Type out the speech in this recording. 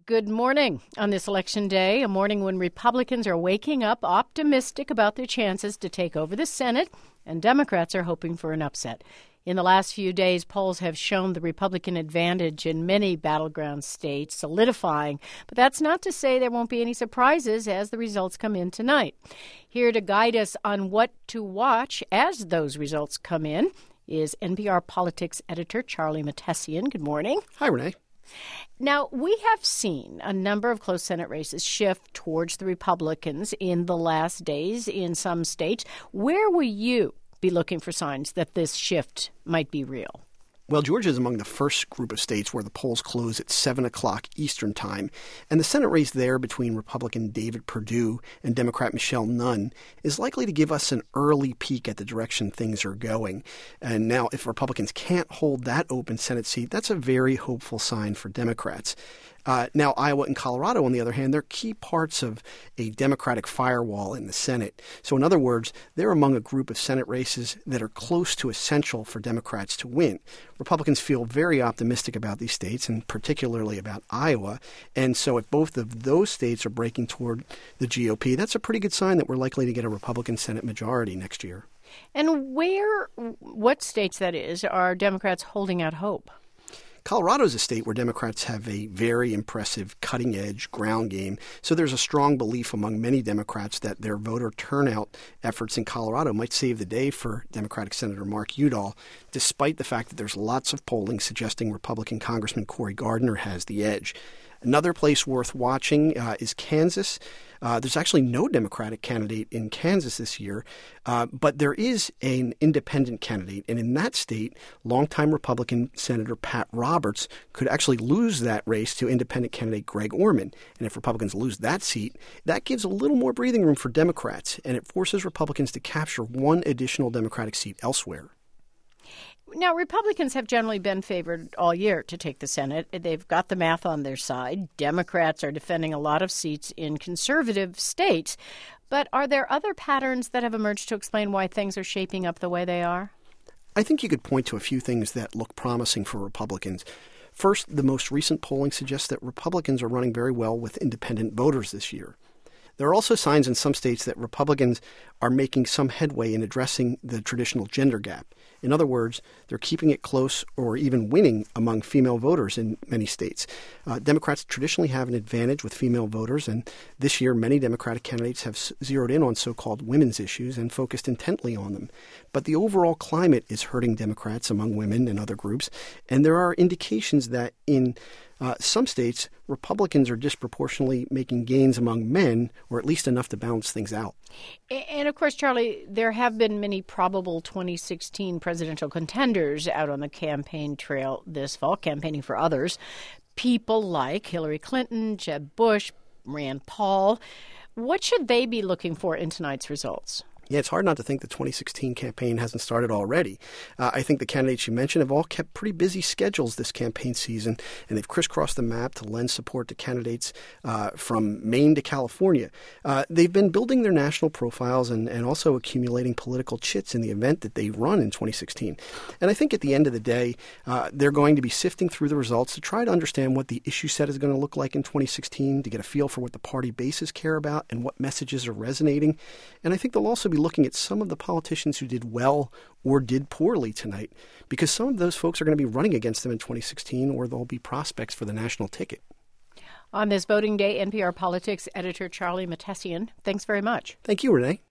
Good morning on this election day, a morning when Republicans are waking up optimistic about their chances to take over the Senate, and Democrats are hoping for an upset. In the last few days, polls have shown the Republican advantage in many battleground states, solidifying. But that's not to say there won't be any surprises as the results come in tonight. Here to guide us on what to watch as those results come in is NPR Politics editor Charlie Mattesian. Good morning. Hi, Renee. Now, we have seen a number of close Senate races shift towards the Republicans in the last days in some states. Where will you be looking for signs that this shift might be real? Well, Georgia is among the first group of states where the polls close at 7 o'clock Eastern Time, and the Senate race there between Republican David Perdue and Democrat Michelle Nunn is likely to give us an early peek at the direction things are going. And now, if Republicans can't hold that open Senate seat, that's a very hopeful sign for Democrats. Now, Iowa and Colorado, on the other hand, they're key parts of a Democratic firewall in the Senate. So, in other words, they're among a group of Senate races that are close to essential for Democrats to win. Republicans feel very optimistic about these states, and particularly about Iowa. And so if both of those states are breaking toward the GOP, that's a pretty good sign that we're likely to get a Republican Senate majority next year. And what states, that is, are Democrats holding out hope? Colorado is a state where Democrats have a very impressive cutting-edge ground game, so there's a strong belief among many Democrats that their voter turnout efforts in Colorado might save the day for Democratic Senator Mark Udall, despite the fact that there's lots of polling suggesting Republican Congressman Cory Gardner has the edge. Another place worth watching is Kansas. There's actually no Democratic candidate in Kansas this year, but there is an independent candidate. And in that state, longtime Republican Senator Pat Roberts could actually lose that race to independent candidate Greg Orman. And if Republicans lose that seat, that gives a little more breathing room for Democrats, and it forces Republicans to capture one additional Democratic seat elsewhere. Now, Republicans have generally been favored all year to take the Senate. They've got the math on their side. Democrats are defending a lot of seats in conservative states. But are there other patterns that have emerged to explain why things are shaping up the way they are? I think you could point to a few things that look promising for Republicans. First, the most recent polling suggests that Republicans are running very well with independent voters this year. There are also signs in some states that Republicans are making some headway in addressing the traditional gender gap. In other words, they're keeping it close or even winning among female voters in many states. Democrats traditionally have an advantage with female voters, and this year many Democratic candidates have zeroed in on so-called women's issues and focused intently on them. But the overall climate is hurting Democrats among women and other groups, and there are indications that in some states, Republicans are disproportionately making gains among men, or at least enough to balance things out. And, of course, Charlie, there have been many probable 2016 presidential contenders out on the campaign trail this fall, campaigning for others. People like Hillary Clinton, Jeb Bush, Rand Paul. What should they be looking for in tonight's results? Yeah, it's hard not to think the 2016 campaign hasn't started already. I think the candidates you mentioned have all kept pretty busy schedules this campaign season, and they've crisscrossed the map to lend support to candidates from Maine to California. They've been building their national profiles and also accumulating political chits in the event that they run in 2016. And I think at the end of the day, they're going to be sifting through the results to try to understand what the issue set is going to look like in 2016, to get a feel for what the party bases care about and what messages are resonating. And I think they'll also be looking at some of the politicians who did well or did poorly tonight, because some of those folks are going to be running against them in 2016, or they'll be prospects for the national ticket. On this voting day, NPR Politics editor Charlie Mattesian, thanks very much. Thank you, Renee.